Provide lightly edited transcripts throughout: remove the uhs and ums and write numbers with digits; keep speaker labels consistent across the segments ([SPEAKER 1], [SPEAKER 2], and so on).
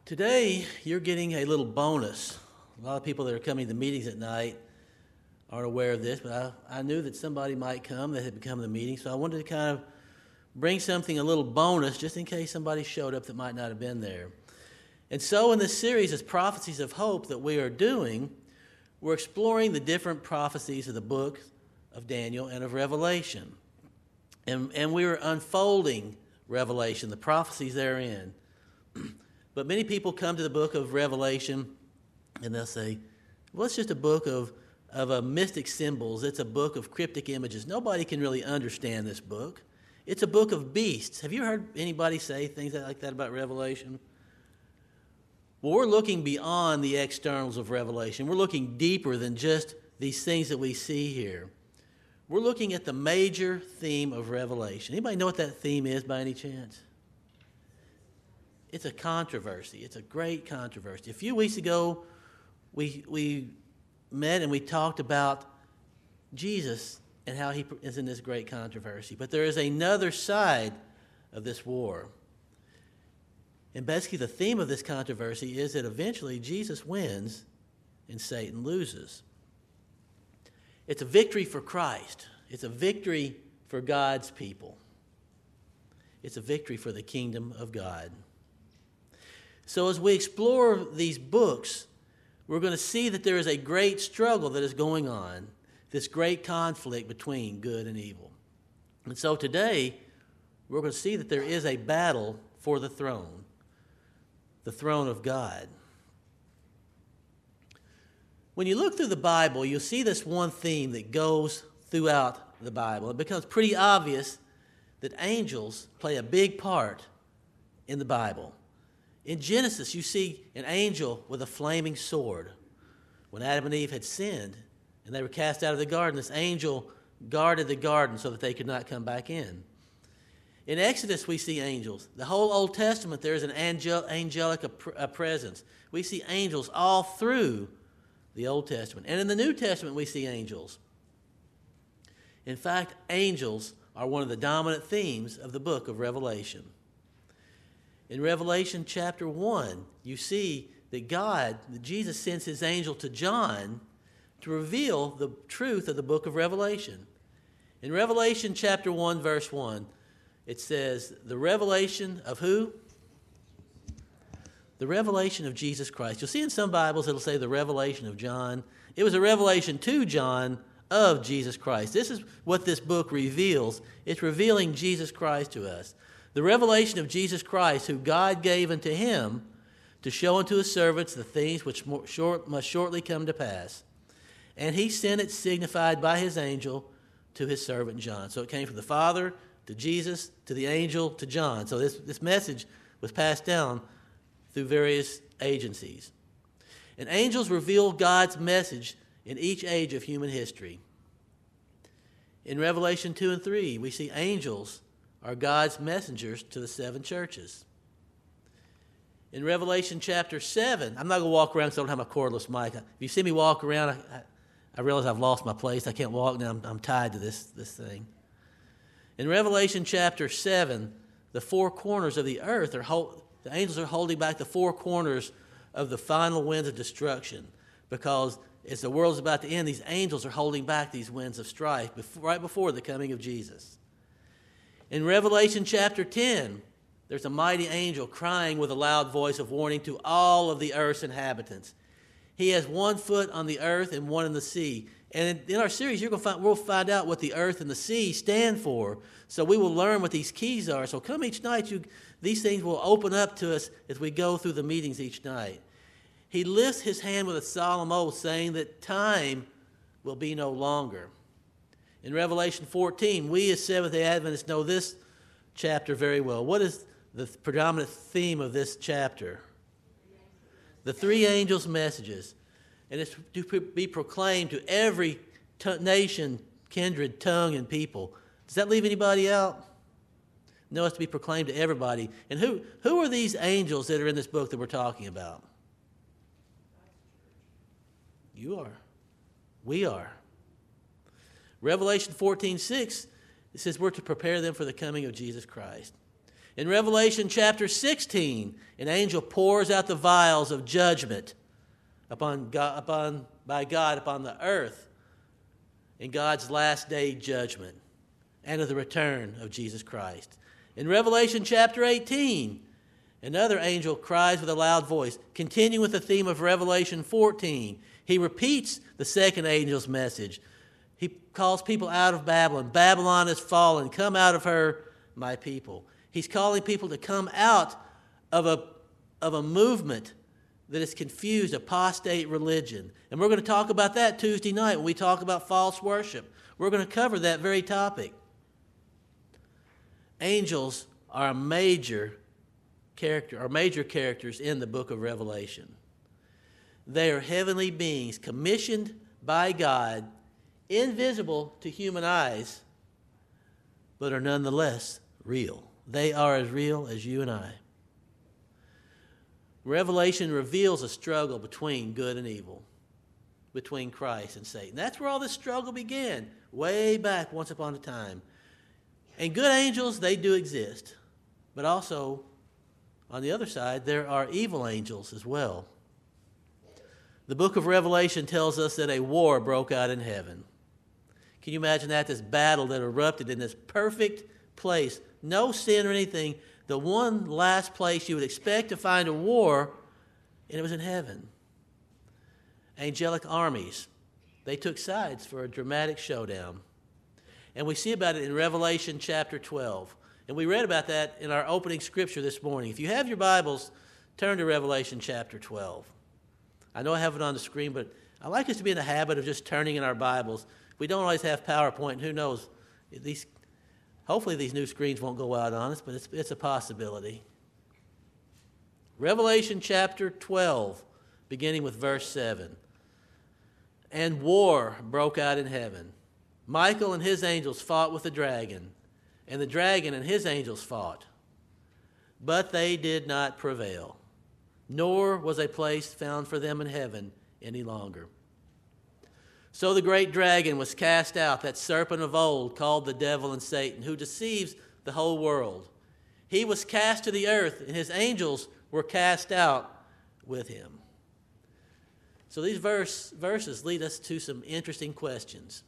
[SPEAKER 1] Today, you're getting a little bonus. A lot of people that are coming to meetings at night aren't aware of this, but I knew that somebody might come that had become to the meeting, so I wanted to kind of bring something, a little bonus, just in case somebody showed up that might not have been there. And so in this series, as Prophecies of Hope that we are doing, we're exploring the different prophecies of the book of Daniel and of Revelation. And we're unfolding Revelation, the prophecies therein. But many people come to the book of Revelation and they'll say, well, it's just a book of mystic symbols. It's a book of cryptic images. Nobody can really understand this book. It's a book of beasts. Have you heard anybody say things like that about Revelation? Well, we're looking beyond the externals of Revelation. We're looking deeper than just these things that we see here. We're looking at the major theme of Revelation. Anybody know what that theme is by any chance? It's a controversy. It's a great controversy. A few weeks ago, we met and we talked about Jesus and how he is in this great controversy. But there is another side of this war. And basically the theme of this controversy is that eventually Jesus wins and Satan loses. It's a victory for Christ. It's a victory for God's people. It's a victory for the kingdom of God. So as we explore these books, we're going to see that there is a great struggle that is going on, this great conflict between good and evil. And so today, we're going to see that there is a battle for the throne of God. When you look through the Bible, you'll see this one theme that goes throughout the Bible. It becomes pretty obvious that angels play a big part in the Bible. In Genesis, you see an angel with a flaming sword. When Adam and Eve had sinned and they were cast out of the garden, this angel guarded the garden so that they could not come back in. In Exodus, we see angels. The whole Old Testament, there is an angelic presence. We see angels all through the Old Testament. And in the New Testament, we see angels. In fact, angels are one of the dominant themes of the book of Revelation. In Revelation chapter 1, you see that Jesus sends his angel to John to reveal the truth of the book of Revelation. In Revelation chapter 1, verse 1, it says, the revelation of who? The revelation of Jesus Christ. You'll see in some Bibles it'll say the revelation of John. It was a revelation to John of Jesus Christ. This is what this book reveals. It's revealing Jesus Christ to us. The revelation of Jesus Christ, who God gave unto him to show unto his servants the things which must shortly come to pass. And he sent it signified by his angel to his servant John. So it came from the Father to Jesus to the angel to John. So this message was passed down through various agencies. And angels reveal God's message in each age of human history. In Revelation 2 and 3, we see angels are God's messengers to the seven churches. In Revelation chapter 7, I'm not going to walk around because I don't have my cordless mic. If you see me walk around, I realize I've lost my place. I can't walk now. I'm tied to this thing. In Revelation chapter 7, the four corners of the earth, the angels are holding back the four corners of the final winds of destruction, because as the world is about to end, these angels are holding back these winds of strife right before the coming of Jesus. In Revelation chapter 10, there's a mighty angel crying with a loud voice of warning to all of the earth's inhabitants. He has 1 foot on the earth and 1 in the sea. And in our series, we'll find out what the earth and the sea stand for. So we will learn what these keys are. So come each night, these things will open up to us as we go through the meetings each night. He lifts his hand with a solemn oath, saying that time will be no longer. In Revelation 14, we as Seventh-day Adventists know this chapter very well. What is the predominant theme of this chapter? The three angels' messages. And it's to be proclaimed to every nation, kindred, tongue, and people. Does that leave anybody out? No, it's to be proclaimed to everybody. And who are these angels that are in this book that we're talking about? You are. We are. Revelation 14:6, it says we're to prepare them for the coming of Jesus Christ. In Revelation chapter 16, an angel pours out the vials of judgment by God upon the earth in God's last day judgment and of the return of Jesus Christ. In Revelation chapter 18, another angel cries with a loud voice, continuing with the theme of Revelation 14. He repeats the second angel's message. He calls people out of Babylon. Babylon has fallen. Come out of her, my people. He's calling people to come out of a movement that is confused, apostate religion. And we're going to talk about that Tuesday night when we talk about false worship. We're going to cover that very topic. Angels are major characters in the book of Revelation. They are heavenly beings commissioned by God, invisible to human eyes, but are nonetheless real. They are as real as you and I. Revelation reveals a struggle between good and evil, between Christ and Satan. That's where all this struggle began, way back once upon a time. And good angels, they do exist. But also, on the other side, there are evil angels as well. The book of Revelation tells us that a war broke out in heaven. Can you imagine that? This battle that erupted in this perfect place, no sin or anything, the one last place you would expect to find a war, and it was in heaven. Angelic armies, they took sides for a dramatic showdown. And we see about it in Revelation chapter 12. And we read about that in our opening scripture this morning. If you have your Bibles, turn to Revelation chapter 12. I know I have it on the screen, but I like us to be in the habit of just turning in our Bibles. We don't always have PowerPoint, and who knows, hopefully these new screens won't go out on us, but it's a possibility. Revelation chapter 12, beginning with verse 7. And war broke out in heaven. Michael and his angels fought with the dragon, and the dragon and his angels fought. But they did not prevail, nor was a place found for them in heaven any longer. So the great dragon was cast out, that serpent of old called the devil and Satan, who deceives the whole world. He was cast to the earth, and his angels were cast out with him. So these verses lead us to some interesting questions.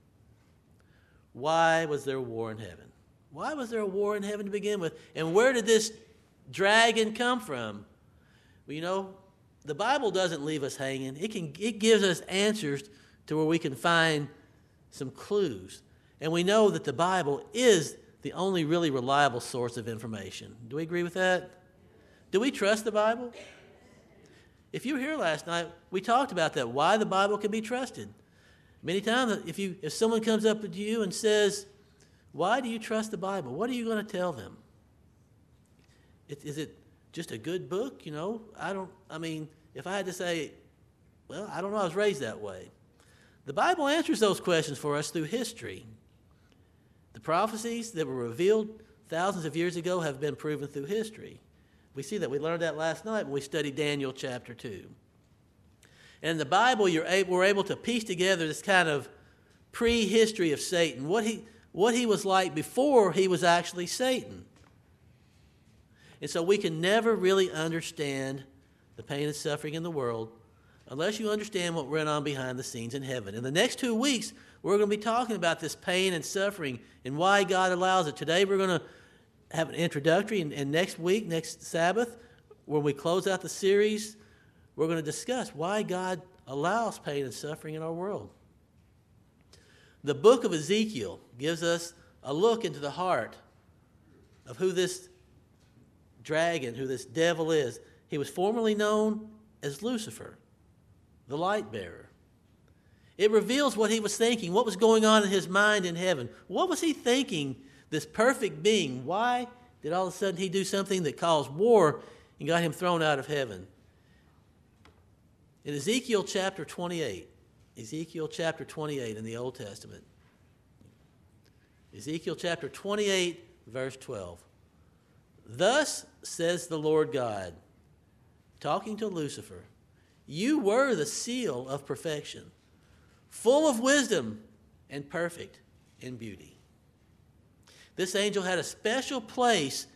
[SPEAKER 1] Why was there a war in heaven? Why was there a war in heaven to begin with? And where did this dragon come from? Well, you know, the Bible doesn't leave us hanging. It gives us answers to where we can find some clues. And we know that the Bible is the only really reliable source of information. Do we agree with that? Do we trust the Bible? If you were here last night, we talked about that, why the Bible can be trusted. Many times, if someone comes up to you and says, why do you trust the Bible? What are you going to tell them? Is it just a good book? You know, if I had to say, well, I don't know, I was raised that way. The Bible answers those questions for us through history. The prophecies that were revealed thousands of years ago have been proven through history. We see that. We learned that last night when we studied Daniel chapter 2. And in the Bible, we're able to piece together this kind of prehistory of Satan, what he was like before he was actually Satan. And so we can never really understand the pain and suffering in the world unless you understand what went on behind the scenes in heaven. In the next 2 weeks, we're going to be talking about this pain and suffering and why God allows it. Today we're going to have an introductory, and next week, next Sabbath, when we close out the series, we're going to discuss why God allows pain and suffering in our world. The book of Ezekiel gives us a look into the heart of who this dragon, who this devil is. He was formerly known as Lucifer, the light bearer. It reveals what he was thinking, what was going on in his mind in heaven. What was he thinking, this perfect being? Why did all of a sudden he do something that caused war and got him thrown out of heaven? In Ezekiel chapter 28 in the Old Testament, Ezekiel chapter 28, verse 12. Thus says the Lord God, talking to Lucifer, you were the seal of perfection, full of wisdom and perfect in beauty. This angel had a special place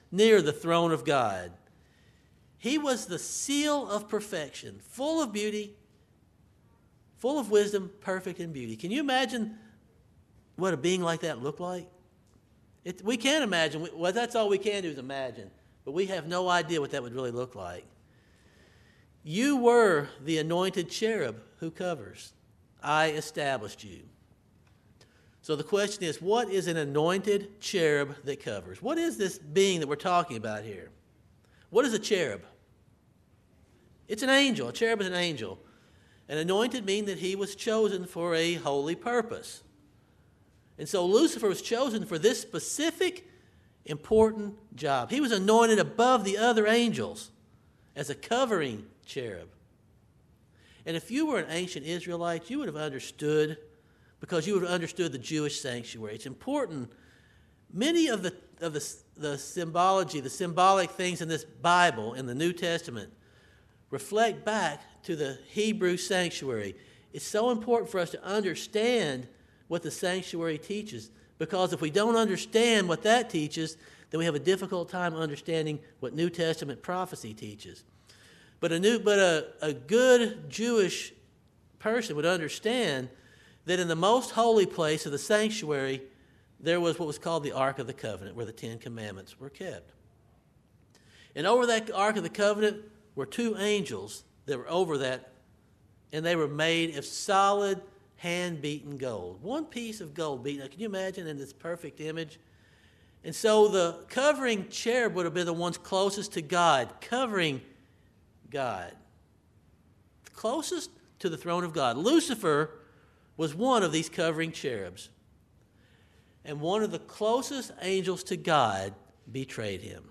[SPEAKER 1] near the throne of God. He was the seal of perfection, full of beauty, full of wisdom, perfect in beauty. Can you imagine what a being like that looked like? We can't imagine. Well, that's all we can do is imagine. But we have no idea what that would really look like. You were the anointed cherub who covers. I established you. So the question is, what is an anointed cherub that covers? What is this being that we're talking about here? What is a cherub? It's an angel. A cherub is an angel. An anointed means that he was chosen for a holy purpose. And so Lucifer was chosen for this specific, important job. He was anointed above the other angels as a covering cherub. And if you were an ancient Israelite, you would have understood, because you would have understood the Jewish sanctuary. It's important. Many of the symbology, the symbolic things in this Bible, in the New Testament, reflect back to the Hebrew sanctuary. It's so important for us to understand what the sanctuary teaches, because if we don't understand what that teaches, then we have a difficult time understanding what New Testament prophecy teaches. But a good Jewish person would understand that in the most holy place of the sanctuary, there was what was called the Ark of the Covenant, where the Ten Commandments were kept. And over that Ark of the Covenant were two angels that were over that, and they were made of solid, hand-beaten gold. One piece of gold beaten. Now, can you imagine in this perfect image? And so the covering cherub would have been the ones closest to God, covering God. Closest to the throne of God. Lucifer was one of these covering cherubs. And one of the closest angels to God betrayed him.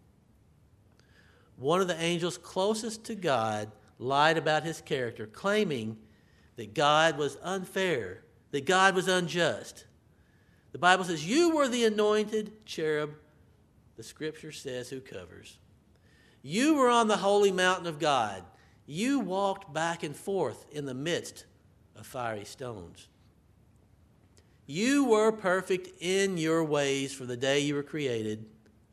[SPEAKER 1] One of the angels closest to God lied about his character, claiming that God was unfair, that God was unjust. The Bible says, you were the anointed cherub, the Scripture says, who covers. You were on the holy mountain of God. You walked back and forth in the midst of fiery stones. You were perfect in your ways from the day you were created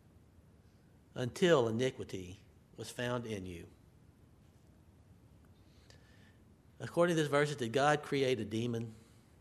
[SPEAKER 1] until iniquity was found in you. According to this verse, did God create a demon?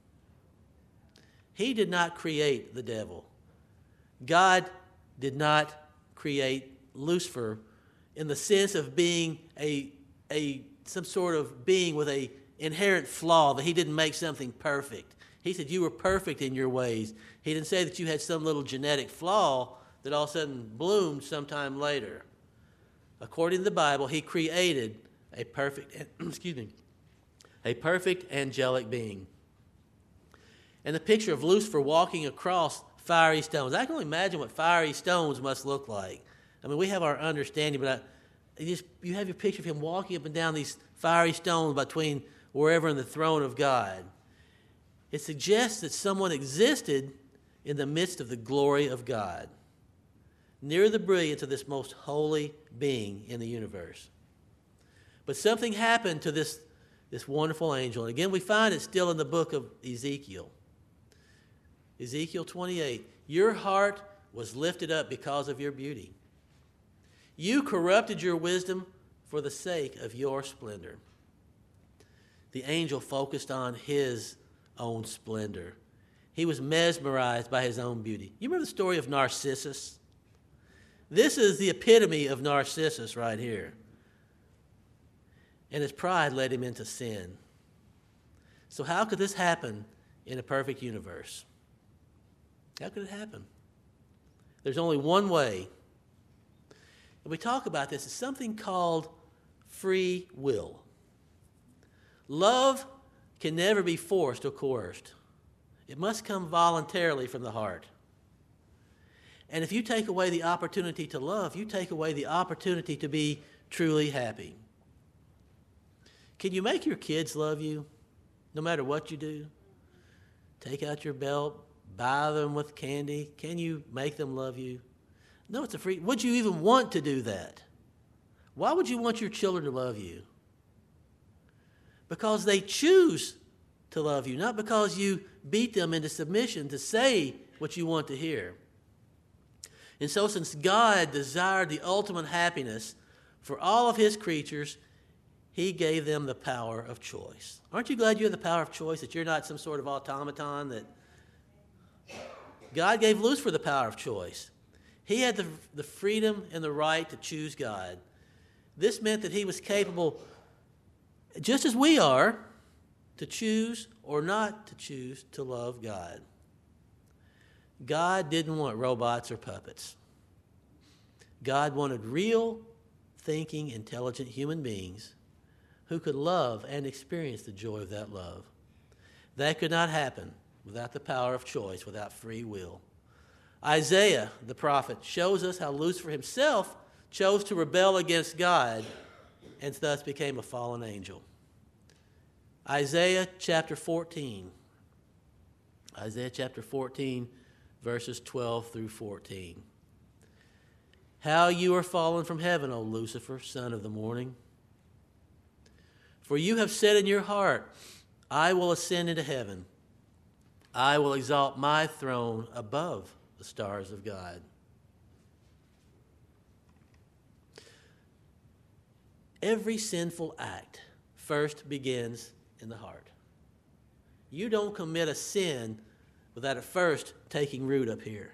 [SPEAKER 1] He did not create the devil. God did not create Lucifer in the sense of being some sort of being with an inherent flaw, that he didn't make something perfect. He said you were perfect in your ways. He didn't say that you had some little genetic flaw that all of a sudden bloomed sometime later. According to the Bible, he created a perfect, a perfect angelic being. And the picture of Lucifer walking across fiery stones. I can only imagine what fiery stones must look like. I mean, we have our understanding, but you have your picture of him walking up and down these fiery stones between wherever in the throne of God. It suggests that someone existed in the midst of the glory of God, near the brilliance of this most holy being in the universe. But something happened to this wonderful angel. And again, we find it still in the book of Ezekiel. Ezekiel 28. Your heart was lifted up because of your beauty. You corrupted your wisdom for the sake of your splendor. The angel focused on his own splendor. He was mesmerized by his own beauty. You remember the story of Narcissus? This is the epitome of Narcissus right here. And his pride led him into sin. So how could this happen in a perfect universe? How could it happen? There's only one way. And we talk about this. It's something called free will. Love can never be forced or coerced. It must come voluntarily from the heart. And if you take away the opportunity to love, you take away the opportunity to be truly happy. Can you make your kids love you no matter what you do? Take out your belt, buy them with candy. Can you make them love you? No, it's a free. Would you even want to do that? Why would you want your children to love you? Because they choose to love you, not because you beat them into submission to say what you want to hear. And so since God desired the ultimate happiness for all of his creatures, he gave them the power of choice. Aren't you glad you have the power of choice, that you're not some sort of automaton? That God gave Lucifer the power of choice. He had the freedom and the right to choose God. This meant that he was capable, just as we are, to choose or not to choose to love God. God didn't want robots or puppets. God wanted real, thinking, intelligent human beings who could love and experience the joy of that love. That could not happen without the power of choice, without free will. Isaiah, the prophet, shows us how Lucifer himself chose to rebel against God and thus became a fallen angel. Isaiah chapter 14. Isaiah chapter 14, verses 12 through 14. How you are fallen from heaven, O Lucifer, son of the morning. For you have said in your heart, I will ascend into heaven. I will exalt my throne above the stars of God. Every sinful act first begins in the heart. You don't commit a sin without it first taking root up here.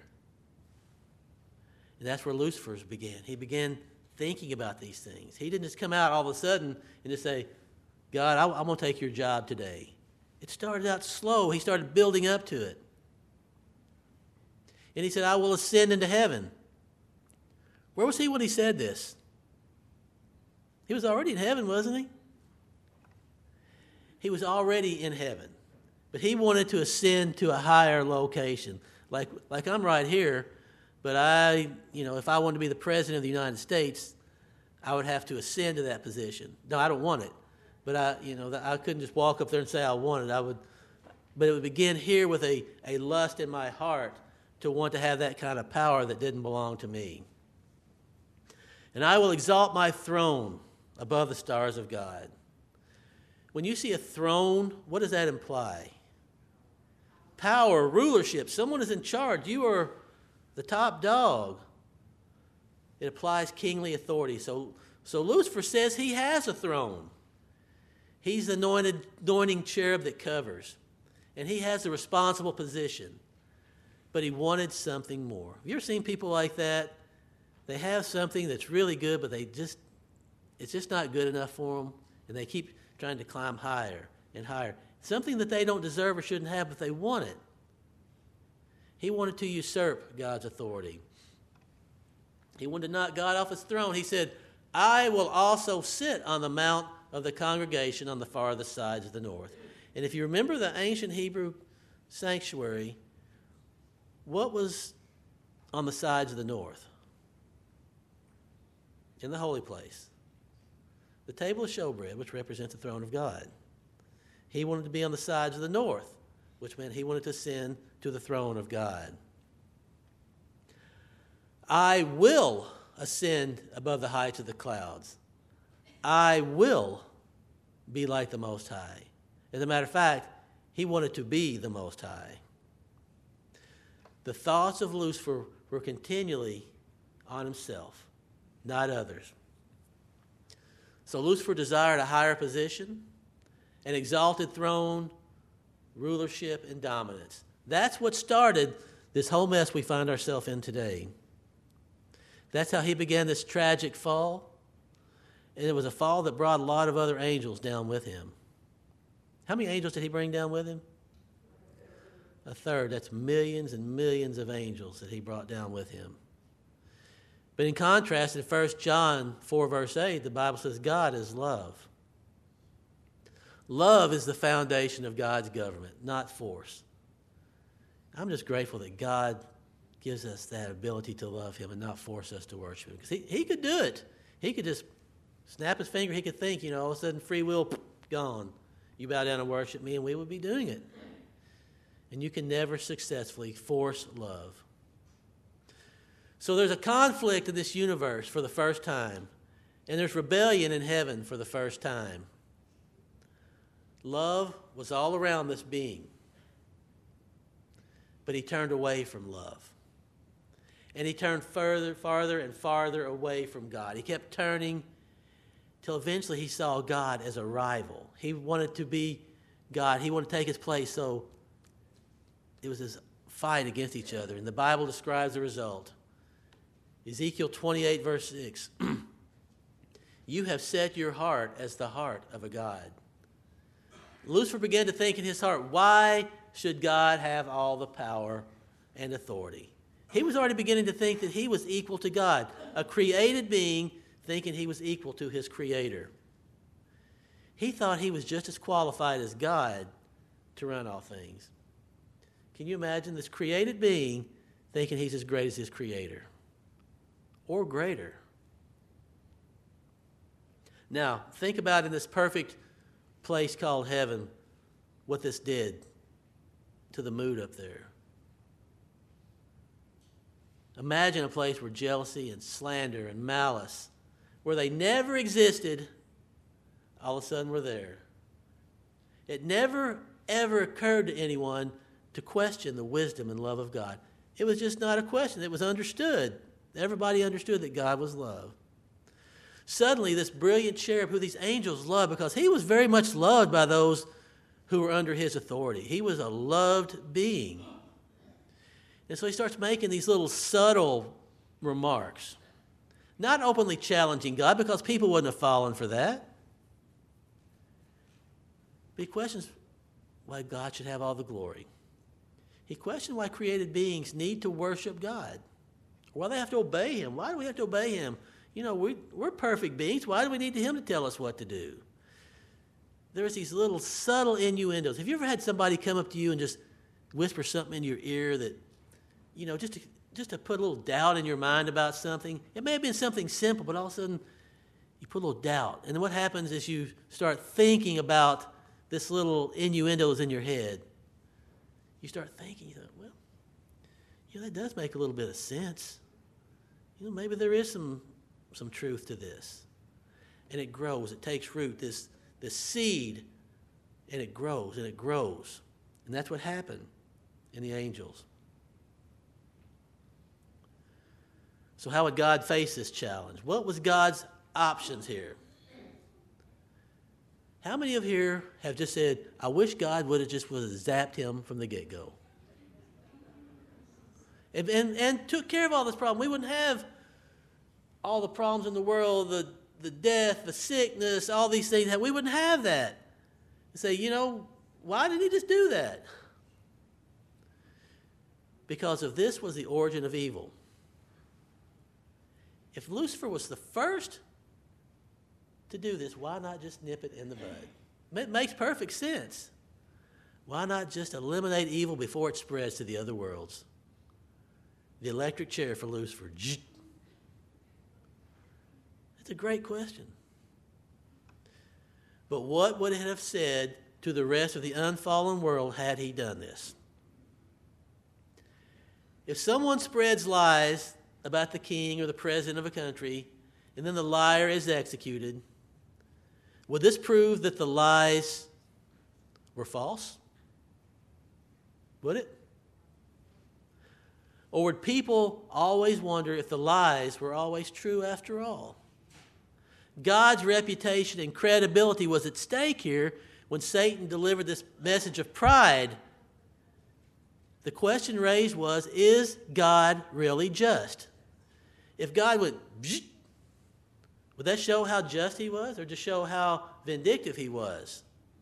[SPEAKER 1] And that's where Lucifer's began. He began thinking about these things. He didn't just come out all of a sudden and just say, God, I'm going to take your job today. It started out slow. He started building up to it. And he said, I will ascend into heaven. Where was he when he said this? He was already in heaven, wasn't he? He was already in heaven. But he wanted to ascend to a higher location. Like I'm right here, but if I wanted to be the president of the United States, I would have to ascend to that position. No, I don't want it. But I couldn't just walk up there and say I want it. But it would begin here with a lust in my heart to want to have that kind of power that didn't belong to me. And I will exalt my throne above the stars of God. When you see a throne, what does that imply? Power, rulership. Someone is in charge. You are the top dog. It applies kingly authority. So Lucifer says he has a throne. He's the anointing cherub that covers. And he has a responsible position. But he wanted something more. Have you ever seen people like that? They have something that's really good, but it's just not good enough for them. And they keep trying to climb higher and higher. Something that they don't deserve or shouldn't have, but they want it. He wanted to usurp God's authority. He wanted to knock God off his throne. He said, I will also sit on the mount of the congregation on the farthest sides of the north. And if you remember the ancient Hebrew sanctuary, what was on the sides of the north? In the holy place. The table of showbread, which represents the throne of God. He wanted to be on the sides of the north, which meant he wanted to ascend to the throne of God. I will ascend above the heights of the clouds. I will be like the Most High. As a matter of fact, he wanted to be the Most High. The thoughts of Lucifer were continually on himself, not others. So Lucifer desired a higher position, an exalted throne, rulership, and dominance. That's what started this whole mess we find ourselves in today. That's how he began this tragic fall. And it was a fall that brought a lot of other angels down with him. How many angels did he bring down with him? A third. That's millions and millions of angels that he brought down with him. But in contrast, in 1 John 4, verse 8, the Bible says God is love. Love is the foundation of God's government, not force. I'm just grateful that God gives us that ability to love him and not force us to worship him. Because he could do it. He could just snap his finger. He could think, all of a sudden free will, gone. You bow down and worship me, and we would be doing it. And you can never successfully force love. So there's a conflict in this universe for the first time. And there's rebellion in heaven for the first time. Love was all around this being. But he turned away from love. And he turned farther and farther away from God. He kept turning till eventually he saw God as a rival. He wanted to be God. He wanted to take his place. So it was this fight against each other. And the Bible describes the result. Ezekiel 28, verse 6. You have set your heart as the heart of a god. Lucifer began to think in his heart, why should God have all the power and authority? He was already beginning to think that he was equal to God, a created being thinking he was equal to his creator. He thought he was just as qualified as God to run all things. Can you imagine this created being thinking he's as great as his creator? Or greater. Now, think about in this perfect place called heaven what this did to the mood up there. Imagine a place where jealousy and slander and malice, where they never existed, all of a sudden were there. It never, ever occurred to anyone to question the wisdom and love of God. It was just not a question. It was understood. Everybody understood that God was love. Suddenly, this brilliant cherub who these angels loved, because he was very much loved by those who were under his authority. He was a loved being. And so he starts making these little subtle remarks, not openly challenging God, because people wouldn't have fallen for that. But he questions why God should have all the glory. He questioned why created beings need to worship God. Why they have to obey him. Why do we have to obey him? You know, we're perfect beings. Why do we need him to tell us what to do? There's these little subtle innuendos. Have you ever had somebody come up to you and just whisper something in your ear that, you know, just to put a little doubt in your mind about something? It may have been something simple, but all of a sudden you put a little doubt. And then what happens is you start thinking about this little innuendos in your head. You start thinking, you know, well, you know, that does make a little bit of sense. You know, maybe there is some truth to this. And it grows. It takes root, this seed, and it grows and it grows. And that's what happened in the angels. So how would God face this challenge? What was God's options here? How many of here have just said, I wish God would have zapped him from the get-go? And took care of all this problem. We wouldn't have all the problems in the world, the death, the sickness, all these things. We wouldn't have that. And say, you know, why did he just do that? Because of this was the origin of evil. If Lucifer was the first to do this, why not just nip it in the bud? It makes perfect sense. Why not just eliminate evil before it spreads to the other worlds? The electric chair for Lucifer. That's a great question. But what would it have said to the rest of the unfallen world had he done this? If someone spreads lies about the king or the president of a country, and then the liar is executed, would this prove that the lies were false? Would it? Or would people always wonder if the lies were always true after all? God's reputation and credibility was at stake here when Satan delivered this message of pride. The question raised was, is God really just? If God would that show how just he was, or just show how vindictive he was?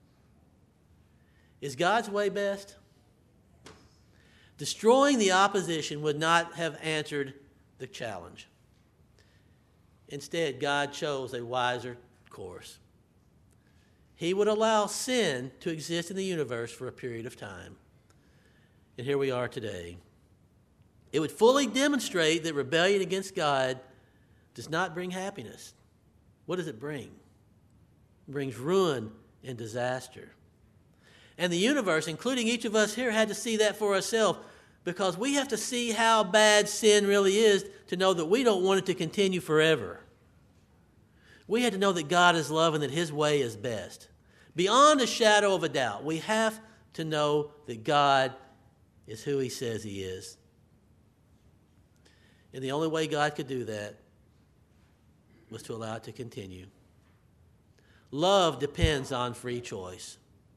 [SPEAKER 1] Is God's way best? Destroying the opposition would not have answered the challenge. Instead, God chose a wiser course. He would allow sin to exist in the universe for a period of time. And here we are today. It would fully demonstrate that rebellion against God does not bring happiness. What does it bring? It brings ruin and disaster. And the universe, including each of us here, had to see that for ourselves, because we have to see how bad sin really is to know that we don't want it to continue forever. We had to know that God is love and that his way is best. Beyond a shadow of a doubt, we have to know that God is who he says he is. And the only way God could do that was to allow it to continue. Love depends on free choice.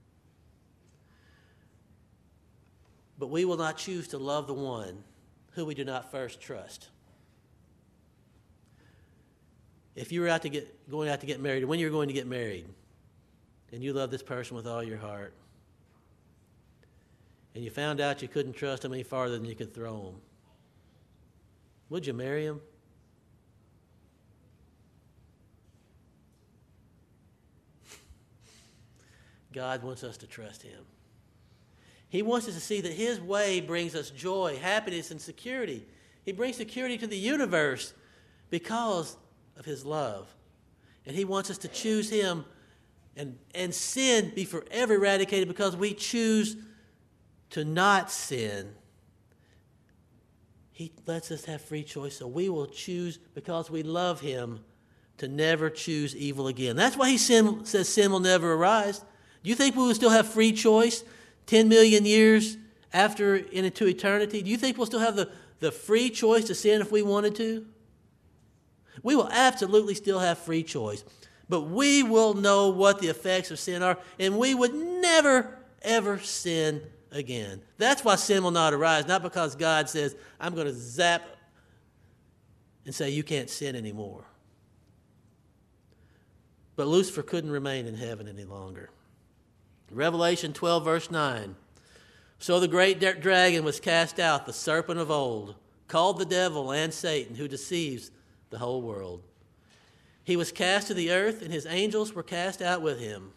[SPEAKER 1] But we will not choose to love the one who we do not first trust. If you were going out to get married, when you're going to get married, and you love this person with all your heart, and you found out you couldn't trust them any farther than you could throw them, would you marry him? God wants us to trust him. He wants us to see that his way brings us joy, happiness, and security. He brings security to the universe because of his love. And he wants us to choose him and sin be forever eradicated because we choose to not sin. He lets us have free choice, so we will choose, because we love him, to never choose evil again. That's why he says sin will never arise. Do you think we will still have free choice 10 million years after into eternity? Do you think we'll still have the free choice to sin if we wanted to? We will absolutely still have free choice. But we will know what the effects of sin are, and we would never, ever sin again. That's why sin will not arise, not because God says, I'm going to zap and say you can't sin anymore. But Lucifer couldn't remain in heaven any longer. Revelation 12, verse 9. So the great dragon was cast out, the serpent of old, called the devil and Satan, who deceives the whole world. He was cast to the earth, and his angels were cast out with him.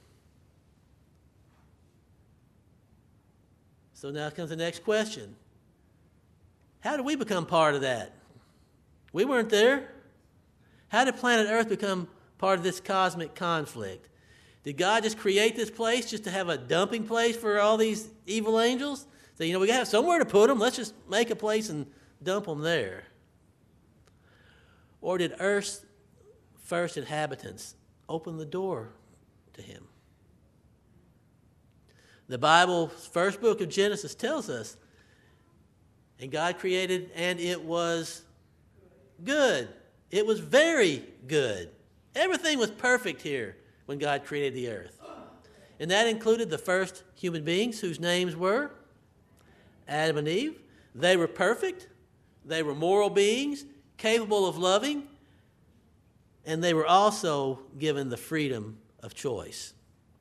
[SPEAKER 1] So now comes the next question. How did we become part of that? We weren't there. How did planet Earth become part of this cosmic conflict? Did God just create this place just to have a dumping place for all these evil angels? So, we got to have somewhere to put them. Let's just make a place and dump them there. Or did Earth's first inhabitants open the door to him? The Bible's first book of Genesis tells us, and God created, and it was good. It was very good. Everything was perfect here when God created the earth. And that included the first human beings, whose names were Adam and Eve. They were perfect. They were moral beings, capable of loving, and they were also given the freedom of choice.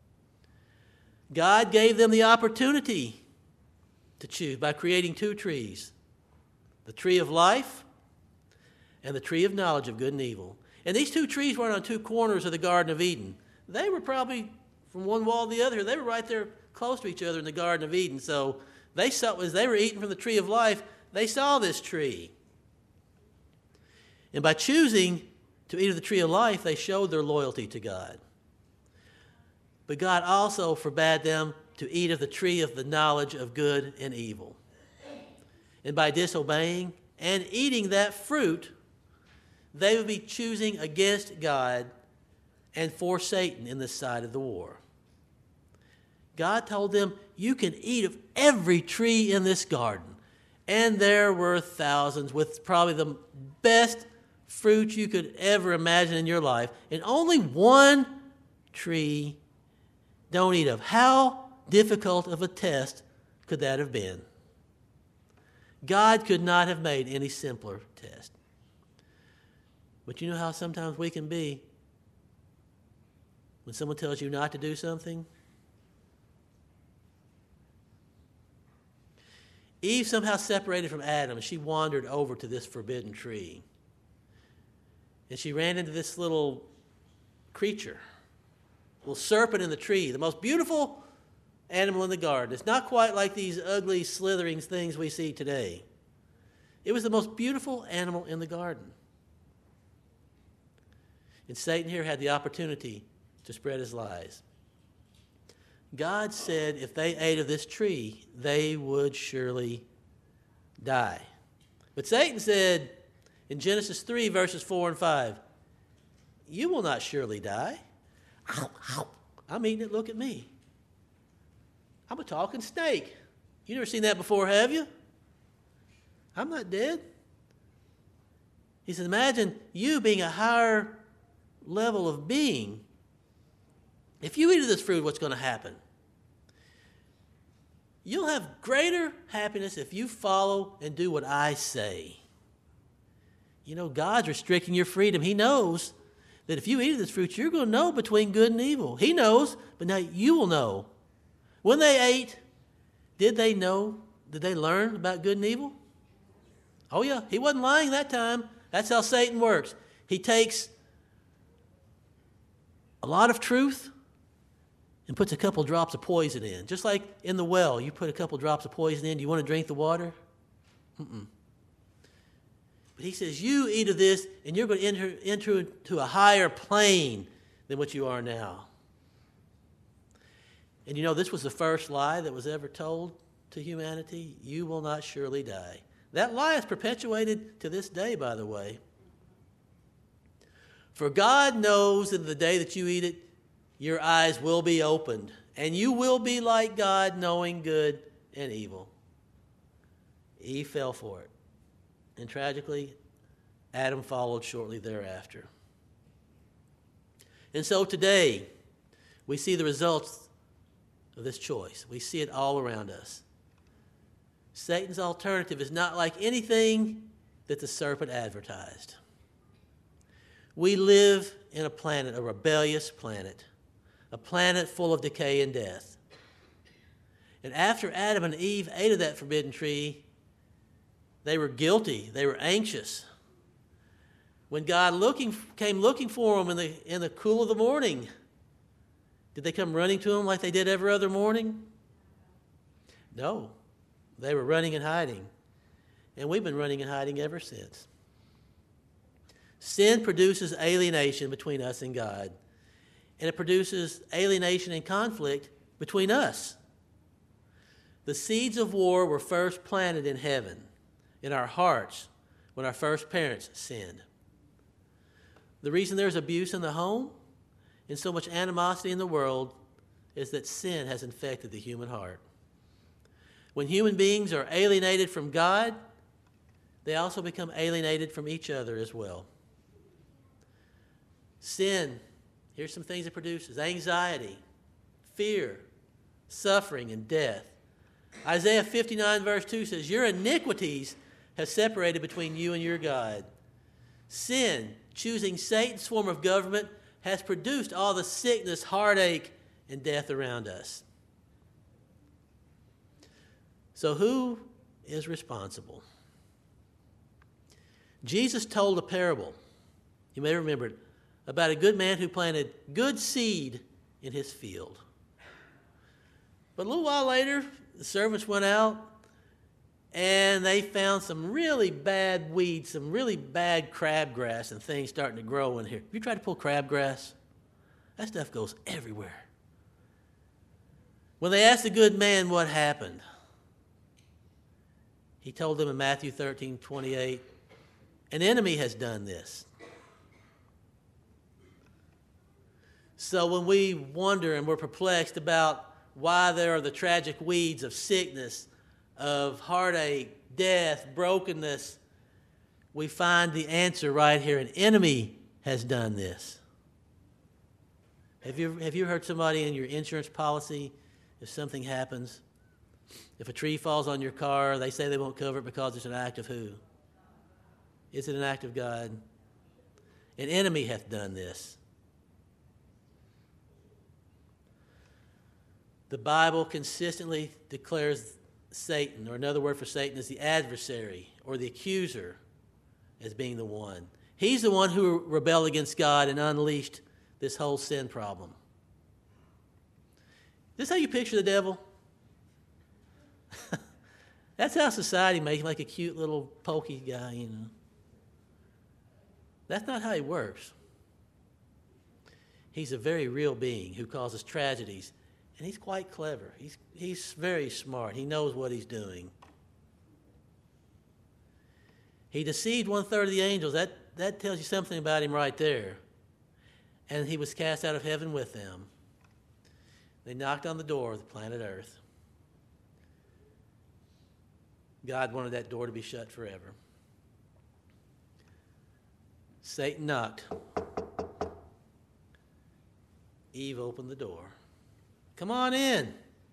[SPEAKER 1] God gave them the opportunity to choose by creating two trees, the tree of life and the tree of knowledge of good and evil. And these two trees weren't on two corners of the Garden of Eden. They were probably from one wall to the other. They were right there close to each other in the Garden of Eden. So they saw, as they were eating from the tree of life, they saw this tree. And by choosing to eat of the tree of life, they showed their loyalty to God. But God also forbade them to eat of the tree of the knowledge of good and evil. And by disobeying and eating that fruit, they would be choosing against God and for Satan in this side of the war. God told them, you can eat of every tree in this garden. And there were thousands with probably the best fruit you could ever imagine in your life. And only one tree don't eat of. How difficult of a test could that have been? God could not have made any simpler test. But you know how sometimes we can be when someone tells you not to do something? Eve somehow separated from Adam, and she wandered over to this forbidden tree. And she ran into this little creature, little serpent in the tree, the most beautiful animal in the garden. It's not quite like these ugly, slithering things we see today. It was the most beautiful animal in the garden. And Satan here had the opportunity to spread his lies. God said if they ate of this tree, they would surely die. But Satan said in Genesis 3, verses 4 and 5, you will not surely die. Ow, ow. I'm eating it, look at me. I'm a talking snake. You never seen that before, have you? I'm not dead. He says, imagine you being a higher level of being. If you eat of this fruit, what's going to happen? You'll have greater happiness if you follow and do what I say. You know, God's restricting your freedom. He knows that if you eat of this fruit, you're going to know between good and evil. He knows, but now you will know. When they ate, did they know? Did they learn about good and evil? Oh, yeah. He wasn't lying that time. That's how Satan works. He takes a lot of truth and puts a couple drops of poison in. Just like in the well, you put a couple drops of poison in. Do you want to drink the water? Mm-mm. But he says, you eat of this, and you're going to enter into a higher plane than what you are now. And you know, this was the first lie that was ever told to humanity. You will not surely die. That lie is perpetuated to this day, by the way. For God knows that the day that you eat it, your eyes will be opened, and you will be like God, knowing good and evil. Eve fell for it. And tragically, Adam followed shortly thereafter. And so today, we see the results of this choice. We see it all around us. Satan's alternative is not like anything that the serpent advertised. We live in a planet, a rebellious planet, a planet full of decay and death. And after Adam and Eve ate of that forbidden tree, they were guilty. They were anxious. When God came looking for them in the cool of the morning, did they come running to him like they did every other morning? No. They were running and hiding. And we've been running and hiding ever since. Sin produces alienation between us and God. And it produces alienation and conflict between us. The seeds of war were first planted in heaven, in our hearts, when our first parents sinned. The reason there's abuse in the home and so much animosity in the world is that sin has infected the human heart. When human beings are alienated from God, they also become alienated from each other as well. Sin, here's some things it produces: anxiety, fear, suffering, and death. Isaiah 59 verse 2 says, your iniquities have separated between you and your God. Sin, choosing Satan's form of government, has produced all the sickness, heartache, and death around us. So who is responsible? Jesus told a parable, you may remember it, about a good man who planted good seed in his field. But a little while later, the servants went out and they found some really bad weeds, some really bad crabgrass and things starting to grow in here. Have you tried to pull crabgrass? That stuff goes everywhere. When they asked the good man what happened, he told them in Matthew 13:28, an enemy has done this. So when we wonder and we're perplexed about why there are the tragic weeds of sickness, of heartache, death, brokenness, we find the answer right here. An enemy has done this. Have you heard somebody in your insurance policy, if something happens, if a tree falls on your car, they say they won't cover it because it's an act of who? Is it an act of God? An enemy hath done this. The Bible consistently declares Satan, or another word for Satan is the adversary or the accuser, as being the one. He's the one who rebelled against God and unleashed this whole sin problem. Is this how you picture the devil? That's how society makes him, like a cute little pokey guy, you know. That's not how he works. He's a very real being who causes tragedies. And he's quite clever. He's very smart. He knows what he's doing. He deceived 1/3 of the angels. That tells you something about him right there. And he was cast out of heaven with them. They knocked on the door of the planet Earth. God wanted that door to be shut forever. Satan knocked. Eve opened the door. Come on in.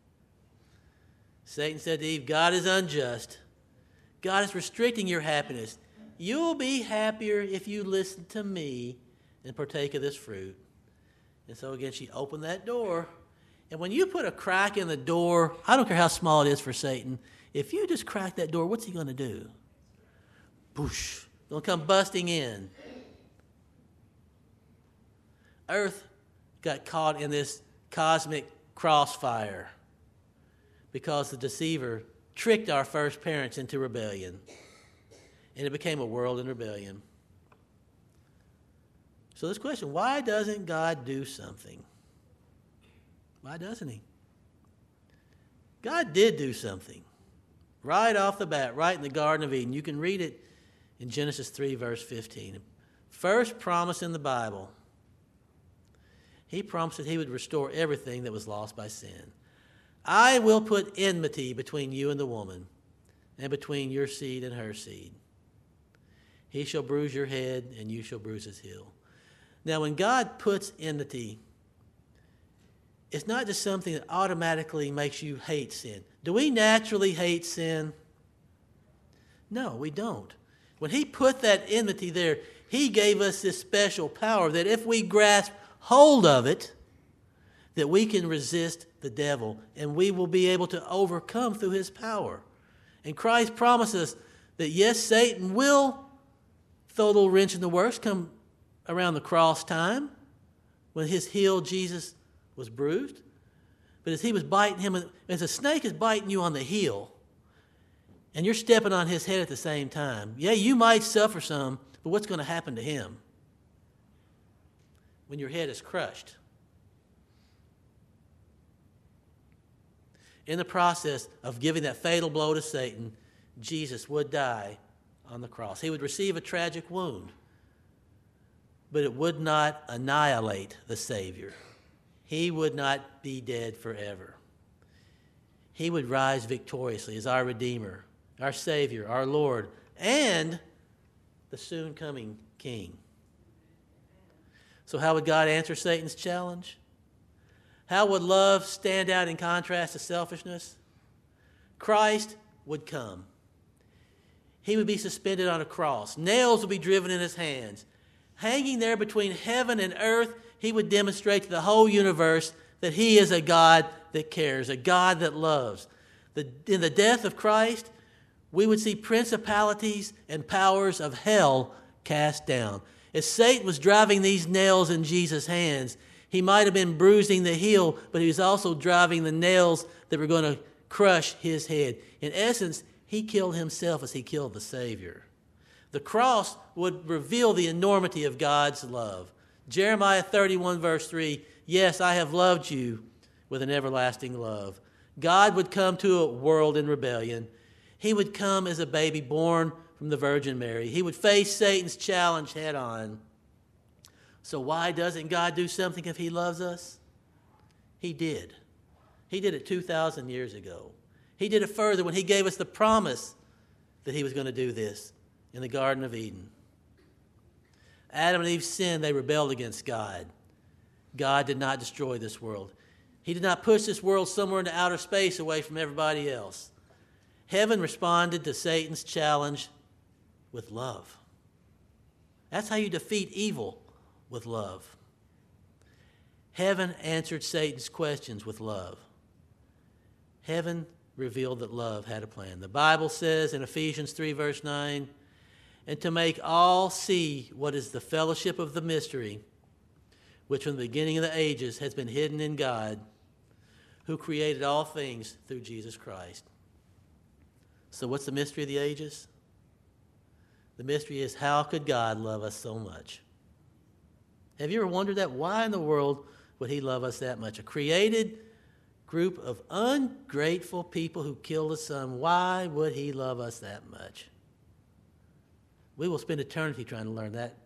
[SPEAKER 1] Satan said to Eve, God is unjust. God is restricting your happiness. You'll be happier if you listen to me and partake of this fruit. And so again, she opened that door. And when you put a crack in the door, I don't care how small it is for Satan, if you just crack that door, what's he going to do? Boosh. They'll come busting in. Earth got caught in this cosmic crossfire because the deceiver tricked our first parents into rebellion. And it became a world in rebellion. So this question, why doesn't God do something? Why doesn't he? God did do something. Right off the bat, right in the Garden of Eden. You can read it in Genesis 3, verse 15. First promise in the Bible. He promised that he would restore everything that was lost by sin. I will put enmity between you and the woman, and between your seed and her seed. He shall bruise your head, and you shall bruise his heel. Now, when God puts enmity, it's not just something that automatically makes you hate sin. Do we naturally hate sin? No, we don't. When he put that enmity there, he gave us this special power that if we grasp hold of it, that we can resist the devil and we will be able to overcome through his power. And Christ promises that yes, Satan will throw a little wrench in the works come around the cross time when his heel, Jesus, was bruised. But as he was biting him, as a snake is biting you on the heel and you're stepping on his head at the same time, yeah, you might suffer some, but what's going to happen to him when your head is crushed? In the process of giving that fatal blow to Satan, Jesus would die on the cross. He would receive a tragic wound, but it would not annihilate the Savior. He would not be dead forever. He would rise victoriously as our Redeemer, our Savior, our Lord, and the soon coming King. So how would God answer Satan's challenge? How would love stand out in contrast to selfishness? Christ would come. He would be suspended on a cross. Nails would be driven in his hands. Hanging there between heaven and earth, he would demonstrate to the whole universe that he is a God that cares, a God that loves. In the death of Christ, we would see principalities and powers of hell cast down. As Satan was driving these nails in Jesus' hands, he might have been bruising the heel, but he was also driving the nails that were going to crush his head. In essence, he killed himself as he killed the Savior. The cross would reveal the enormity of God's love. Jeremiah 31, verse 3, yes, I have loved you with an everlasting love. God would come to a world in rebellion. He would come as a baby born from the Virgin Mary. He would face Satan's challenge head on. So why doesn't God do something if he loves us? He did. He did it 2,000 years ago. He did it further when he gave us the promise that he was going to do this in the Garden of Eden. Adam and Eve sinned. They rebelled against God. God did not destroy this world. He did not push this world somewhere into outer space away from everybody else. Heaven responded to Satan's challenge with love. That's how you defeat evil, with love. Heaven answered Satan's questions with love. Heaven revealed that love had a plan. The Bible says in Ephesians 3, verse 9, and to make all see what is the fellowship of the mystery, which from the beginning of the ages has been hidden in God, who created all things through Jesus Christ. So what's the mystery of the ages? The mystery is, how could God love us so much? Have you ever wondered that? Why in the world would he love us that much? A created group of ungrateful people who killed his son. Why would he love us that much? We will spend eternity trying to learn that.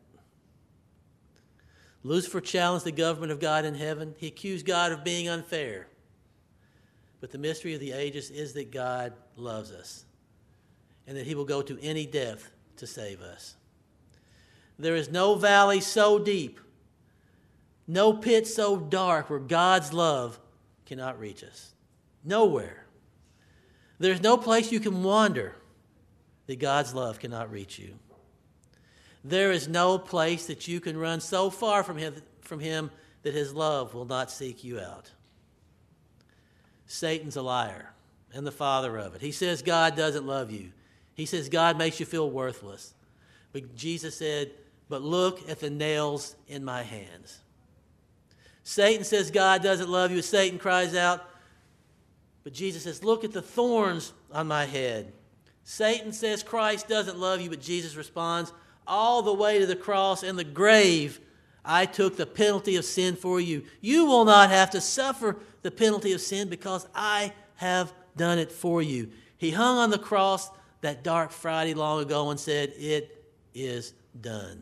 [SPEAKER 1] Lucifer challenged the government of God in heaven. He accused God of being unfair. But the mystery of the ages is that God loves us and that he will go to any depth to save us. There is no valley so deep, no pit so dark where God's love cannot reach us. Nowhere. There's no place you can wander that God's love cannot reach you. There is no place that you can run so far from him that his love will not seek you out. Satan's a liar and the father of it. He says God doesn't love you. He says God makes you feel worthless. But Jesus said, but look at the nails in my hands. Satan says God doesn't love you. Satan cries out. But Jesus says, look at the thorns on my head. Satan says Christ doesn't love you, but Jesus responds, all the way to the cross and the grave, I took the penalty of sin for you. You will not have to suffer the penalty of sin because I have done it for you. He hung on the cross that dark Friday long ago and said, it is done.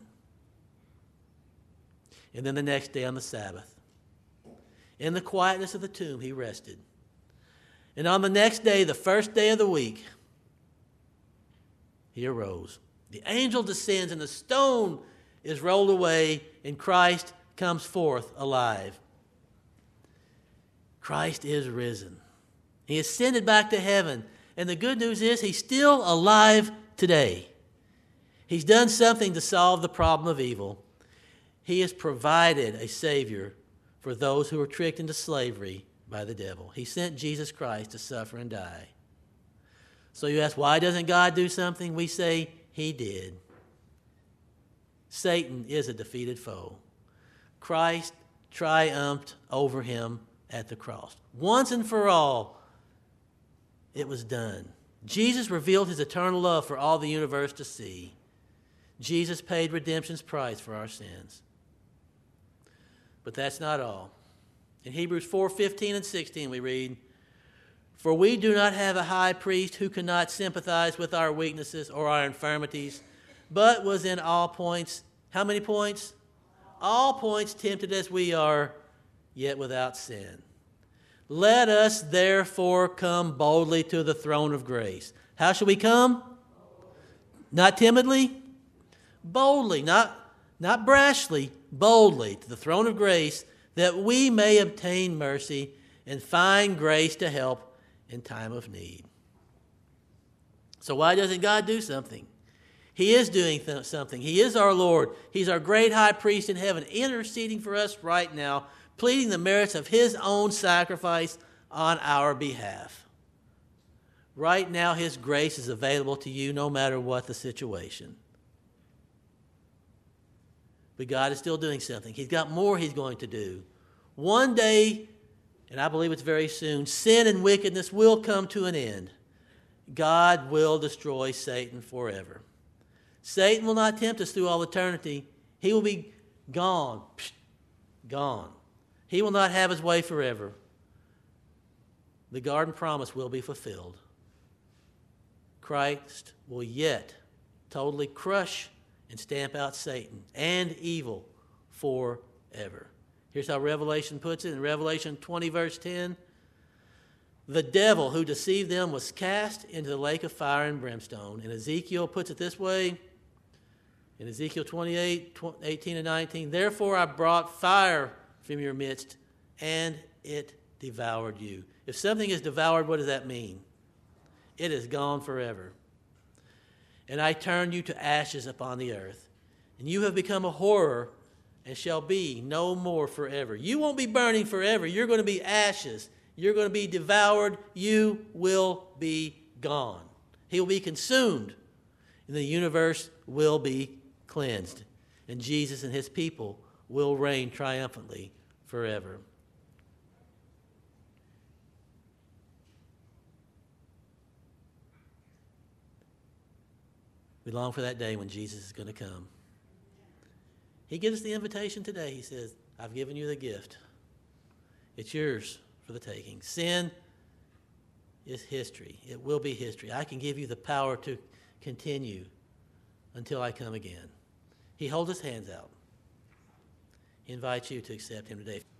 [SPEAKER 1] And then the next day on the Sabbath, in the quietness of the tomb, he rested. And on the next day, the first day of the week, he arose. The angel descends and the stone is rolled away and Christ comes forth alive. Christ is risen. He ascended back to heaven. And the good news is he's still alive today. He's done something to solve the problem of evil. He has provided a Savior for those who are tricked into slavery by the devil. He sent Jesus Christ to suffer and die. So you ask, why doesn't God do something? We say, he did. Satan is a defeated foe. Christ triumphed over him at the cross. Once and for all, it was done. Jesus revealed his eternal love for all the universe to see. Jesus paid redemption's price for our sins. But that's not all. In Hebrews 4:15 and 16 we read, for we do not have a high priest who cannot sympathize with our weaknesses or our infirmities, but was in all points, how many points? All points tempted as we are, yet without sin. Let us therefore come boldly to the throne of grace. How shall we come? Not timidly? Boldly, not brashly, boldly to the throne of grace, that we may obtain mercy and find grace to help in time of need. So why doesn't God do something? He is doing something. He is our Lord. He's our great high priest in heaven, interceding for us right now, pleading the merits of his own sacrifice on our behalf. Right now, his grace is available to you no matter what the situation. But God is still doing something. He's got more he's going to do. One day, and I believe it's very soon, sin and wickedness will come to an end. God will destroy Satan forever. Satan will not tempt us through all eternity. He will be gone. Gone. He will not have his way forever. The garden promise will be fulfilled. Christ will yet totally crush and stamp out Satan and evil forever. Here's how Revelation puts it in Revelation 20, verse 10. The devil who deceived them was cast into the lake of fire and brimstone. And Ezekiel puts it this way in Ezekiel 28, 18 and 19. Therefore I brought fire from your midst, and it devoured you. If something is devoured, what does that mean? It is gone forever. And I turned you to ashes upon the earth, and you have become a horror and shall be no more forever. You won't be burning forever. You're going to be ashes. You're going to be devoured. You will be gone. He will be consumed, and the universe will be cleansed. And Jesus and his people will reign triumphantly forever. We long for that day when Jesus is going to come. He gives us the invitation today. He says, I've given you the gift. It's yours for the taking. Sin is history. It will be history. I can give you the power to continue until I come again. He holds his hands out. He invites you to accept him today.